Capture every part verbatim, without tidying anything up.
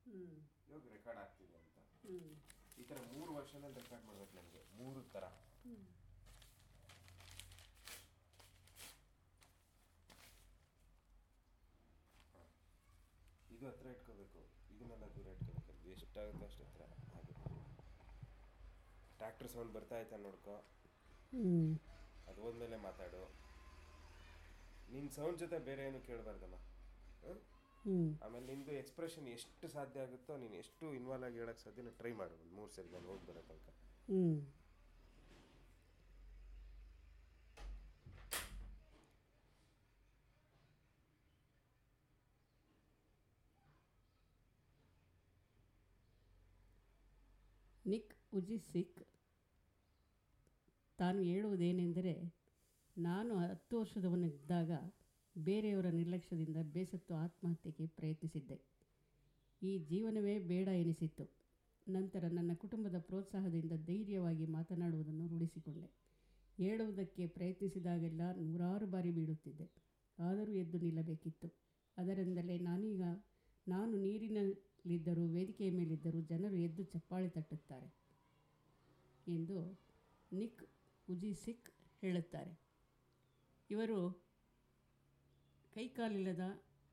ಇವಾಗ ರೆಕಾರ್ಡ್ ಆಗ್ತಿದೆ ಅಂತ. ಈ ಥರ ಮೂರು ವರ್ಷನಲ್ಲಿ ರೆಕಾರ್ಡ್ ಮಾಡ್ಬೇಕು ನನಗೆ, ಮೂರು ಥರ. ಇದು ಹತ್ರ ಇಟ್ಕೋಬೇಕು, ಇದನ್ನೆಲ್ಲ ದೂರ ಇಟ್ಕೋಬೇಕು, ಎಷ್ಟಾಗುತ್ತೋ ಅಷ್ಟು ಹತ್ರ. ಹಾಗೆ ಟ್ರ್ಯಾಕ್ಟರ್ ಸೌಂಡ್ ಬರ್ತಾ ಆಯ್ತಾ ನೋಡ್ಕೊ, ಅದು ಹೋದ್ಮೇಲೆ ಮಾತಾಡು. ನಿನ್ನ ಸೌಂಡ್ ಜೊತೆ ಬೇರೆ ಏನು ಕೇಳಬಾರ್ದಮ್ಮ. ಆಮೇಲೆ ನಿಂದು ಎಕ್ಸ್ಪ್ರೆಷನ್ ಎಷ್ಟು ಸಾಧ್ಯ ಆಗುತ್ತೋ ನೀನು ಎಷ್ಟು ಇನ್ವಾಲ್ವ್ ಆಗಿ ಹೇಳೋಕ್ಕೆ ಸಾಧ್ಯ ಟ್ರೈ ಮಾಡು. ಒಂದು ಮೂರು ಸರಿ ನಾನು ಹೋಗಿ ಬರೋ ತನಕ. ನಿಕ್ ಉಜಿಸಿಕ್ ತಾನು ಹೇಳುವುದೇನೆಂದರೆ, ನಾನು ಹತ್ತು ವರ್ಷದವನಿದ್ದಾಗ ಬೇರೆಯವರ ನಿರ್ಲಕ್ಷ್ಯದಿಂದ ಬೇಸತ್ತು ಆತ್ಮಹತ್ಯೆಗೆ ಪ್ರಯತ್ನಿಸಿದ್ದೆ. ಈ ಜೀವನವೇ ಬೇಡ ಎನಿಸಿತ್ತು. ನಂತರ ನನ್ನ ಕುಟುಂಬದ ಪ್ರೋತ್ಸಾಹದಿಂದ ಧೈರ್ಯವಾಗಿ ಮಾತನಾಡುವುದನ್ನು ರೂಢಿಸಿಕೊಂಡೆ. ಹೇಳುವುದಕ್ಕೆ ಪ್ರಯತ್ನಿಸಿದಾಗೆಲ್ಲ ನೂರಾರು ಬಾರಿ ಬೀಳುತ್ತಿದ್ದೆ. ಆದರೂ ಎದ್ದು ನಿಲ್ಲಬೇಕಿತ್ತು. ಅದರಿಂದಲೇ ನಾನೀಗ ನಾನು ನೀರಿನಲ್ಲಿದ್ದರೂ ವೇದಿಕೆಯ ಮೇಲಿದ್ದರೂ ಜನರು ಎದ್ದು ಚಪ್ಪಾಳೆ ತಟ್ಟುತ್ತಾರೆ ಎಂದು ನಿಕ್ ಉಜಿಸಿಕ್ ಹೇಳುತ್ತಾರೆ. ಇವರು ಕೈಕಾಲಿಲ್ಲದ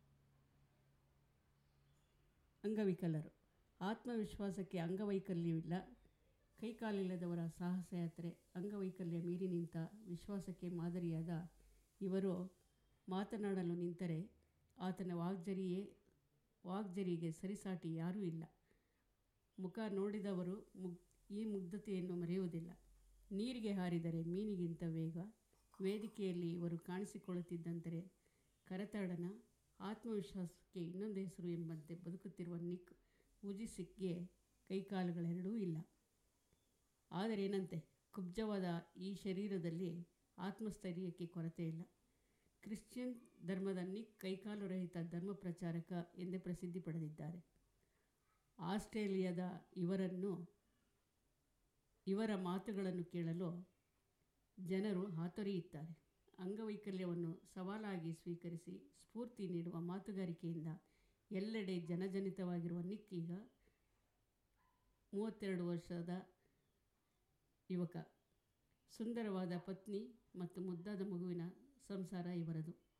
ಅಂಗವಿಕಲರು. ಆತ್ಮವಿಶ್ವಾಸಕ್ಕೆ ಅಂಗವೈಕಲ್ಯವಿಲ್ಲ. ಕೈಕಾಲಿಲ್ಲದವರ ಸಾಹಸಯಾತ್ರೆ ಅಂಗವೈಕಲ್ಯ ಮೀರಿ ನಿಂತ ವಿಶ್ವಾಸಕ್ಕೆ ಮಾದರಿಯಾದ ಇವರು ಮಾತನಾಡಲು ನಿಂತರೆ ಆತನ ವಾಗ್ಜರಿಯೇ ವಾಗ್ಜರಿಗೆ ಸರಿಸಾಟಿ ಯಾರೂ ಇಲ್ಲ. ಮುಖ ನೋಡಿದವರು ಮುಗ್ ಈ ಮುಗ್ಧತೆಯನ್ನು ಮರೆಯುವುದಿಲ್ಲ. ನೀರಿಗೆ ಹಾರಿದರೆ ಮೀನಿಗಿಂತ ವೇಗ. ವೇದಿಕೆಯಲ್ಲಿ ಇವರು ಕಾಣಿಸಿಕೊಳ್ಳುತ್ತಿದ್ದಂತೆ ಕರತಾಡನ, ಆತ್ಮವಿಶ್ವಾಸಕ್ಕೆ ಇನ್ನೊಂದು ಹೆಸರು ಎಂಬಂತೆ ಬದುಕುತ್ತಿರುವ ನಿಕ್ ಉಜಿಸಿಕ್ಗೆ ಕೈಕಾಲುಗಳೆರಡೂ ಇಲ್ಲ. ಆದರೇನಂತೆ, ಕುಬ್ಜವಾದ ಈ ಶರೀರದಲ್ಲಿ ಆತ್ಮಸ್ಥೈರ್ಯಕ್ಕೆ ಕೊರತೆ ಇಲ್ಲ. ಕ್ರಿಶ್ಚಿಯನ್ ಧರ್ಮದ ನಿಕ್ ಕೈಕಾಲು ರಹಿತ ಧರ್ಮ ಪ್ರಚಾರಕ ಎಂದೇ ಪ್ರಸಿದ್ಧಿ ಪಡೆದಿದ್ದಾರೆ. ಆಸ್ಟ್ರೇಲಿಯಾದ ಇವರನ್ನು ಇವರ ಮಾತುಗಳನ್ನು ಕೇಳಲು ಜನರು ಹಾತೊರೆಯುತ್ತಾರೆ. ಅಂಗವೈಕಲ್ಯವನ್ನು ಸವಾಲಾಗಿ ಸ್ವೀಕರಿಸಿ ಸ್ಫೂರ್ತಿ ನೀಡುವ ಮಾತುಗಾರಿಕೆಯಿಂದ ಎಲ್ಲೆಡೆ ಜನಜನಿತವಾಗಿರುವ ನಿಕ್ ಈಗ ಮೂವತ್ತೆರಡು ವರ್ಷದ ಯುವಕ. ಸುಂದರವಾದ ಪತ್ನಿ ಮತ್ತು ಮುದ್ದಾದ ಮಗುವಿನ ಸಂಸಾರ ಇವರದು.